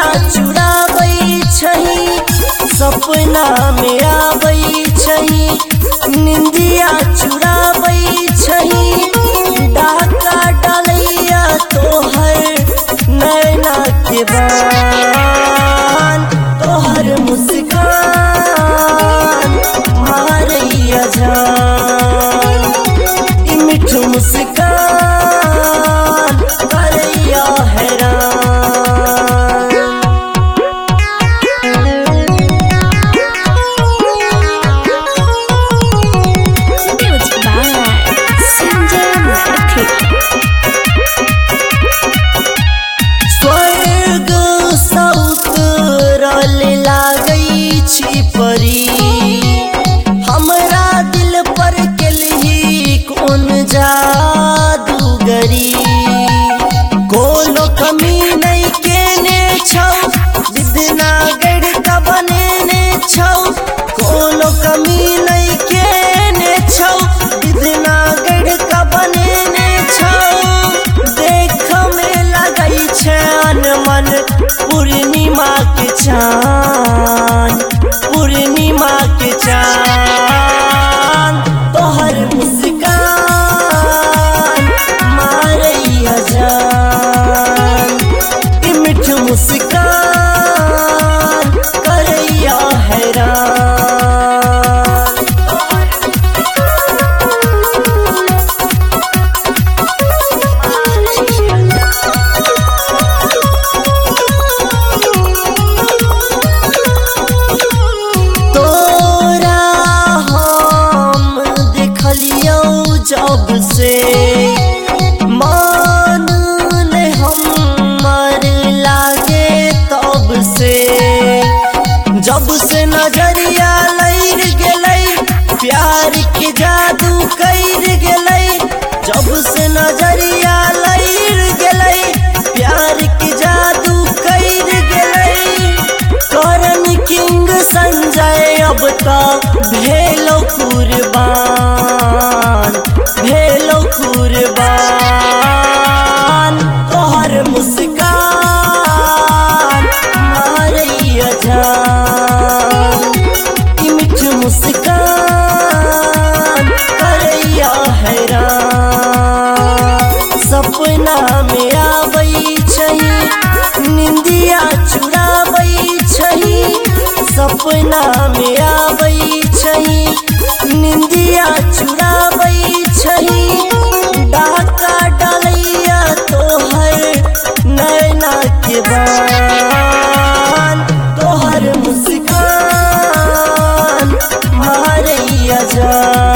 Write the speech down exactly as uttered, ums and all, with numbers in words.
चुराबै छही सपना में आबै छही निंदिया चुराबै छही डाका डालैया तोहर नैना के बान तोहर मुस्कान मारैया जान ई मिठ मुस्कान करैया हैरान। स्वर्ग सौतरल लागै छी परी हमरा दिल पर केलही कोन जादूगरी कोनो कमी नहीं केने छौ विद्यनागर का बनेने छौ कोनो कमी नहीं केने छौ विद्यनागर का बनेने छौ देख में लगै छै अनमन पूर्णिमा के चाँद पूर्णिमा के चाँद तोहर मुस्कान मारैया जान ई मिठ मुस्कान करैया हैरान। जब से मान ने हमर लागे तब से जब से नजरिया लैर गेलै प्यार के जादू कैर गेलै जब से नजरिया लैर गेलै प्यार के जादू कैर गेलै करण किंग संजय अब तक भेलो कुर्बान भेलो कुर्बान तोहर मुस्कान मारैया जान ई मिठ मुस्कान करैया हैरान। सपना में आबै छही निंदिया चुराबै छही सपना में आबै छही निंदिया चुराबै छही डाका डालैया तोहर नैना के बान तोहर मुस्कान मारैया जान।